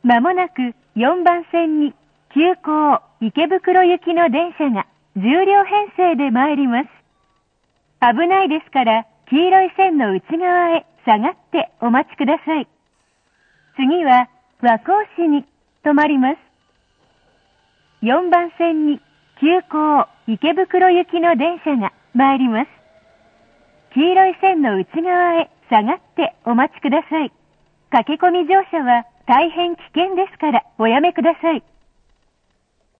まもなく4番線に急行池袋行きの電車が10両編成で参ります。危ないですから黄色い線の内側へ下がってお待ちください。次は和光市に止まります。4番線に急行池袋行きの電車が参ります。黄色い線の内側へ下がってお待ちください。駆け込み乗車は大変危険ですからおやめください。